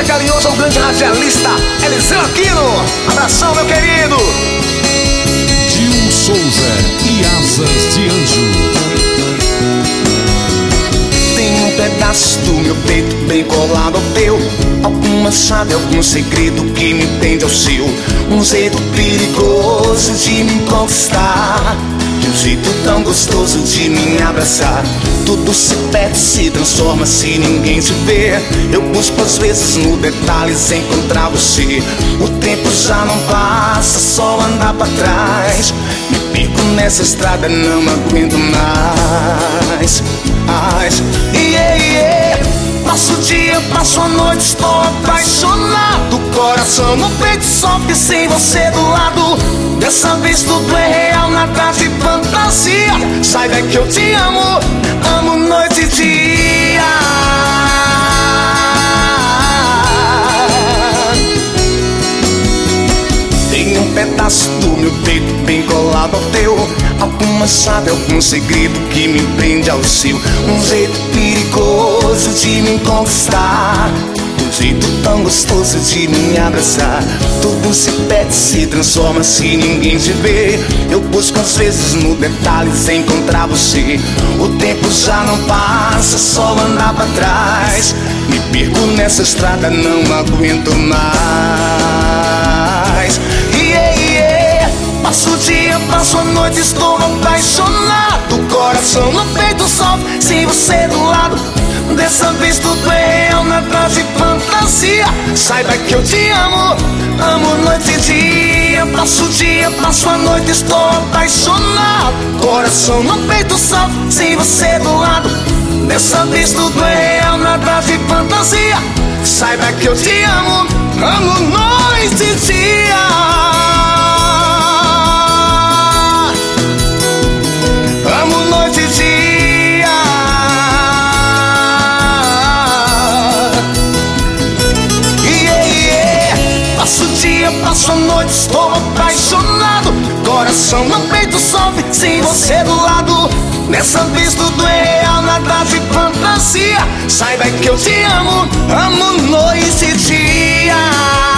super carinhoso ao grande radialista Eliseu Aquino. Abração, meu querido. Gil Souza e Asas de Anjo. Tem um pedaço do meu peito bem colado ao teu, alguma chave, algum segredo que me prende ao seu. Um jeito perigoso de me conquistar, de um jeito tão gostoso de me abraçar. Tudo se perde, se transforma se ninguém te vê. Eu busco às vezes no detalhes encontrar você. O tempo já não passa, só andar pra trás. Me perco nessa estrada, não aguento mais. Passo o dia, passo a noite, estou apaixonado. Coração no peito sofre sem você do lado. Dessa vez tudo é real, nada de fantasia. Saiba que eu te amo, amo noite e dia. Tem um pedaço do meu peito bem colado ao teu, alguma chave, algum segredo que me prende ao seu. Um jeito perigoso de me conquistar, um jeito tão gostoso de me abraçar. Tudo se perde, se transforma se ninguém te vê. Eu busco às vezes no detalhes encontrar você. O tempo já não passa, só andar pra trás. Me perco nessa estrada, não aguento mais. Passo o dia, passo a noite, estou apaixonado. Coração no peito sofre sem você do lado. Dessa vez tudo é real, nada de fantasia. Saiba que eu te amo, amo noite e dia. Passo o dia, passo a noite, estou apaixonado. Coração no peito sofre sem você do lado. Dessa vez tudo é real, nada de fantasia. Saiba que eu te amo, amo noite e dia. Amo noite e dia. Passo o dia, passo a noite, estou apaixonado. Coração no peito sofre sem você do lado. Dessa vez tudo é real, nada de fantasia. Saiba que eu te amo, amo noite e dia.